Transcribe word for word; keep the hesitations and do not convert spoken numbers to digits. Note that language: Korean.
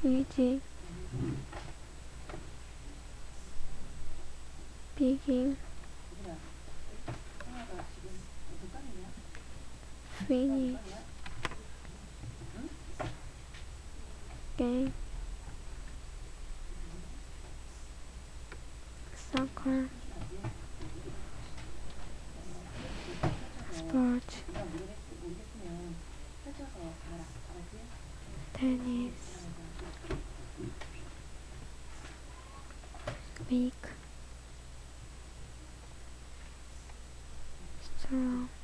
뮤직, 비깅, 피니쉬, 게임, soccer, 스포츠, 테니스, weak, strong,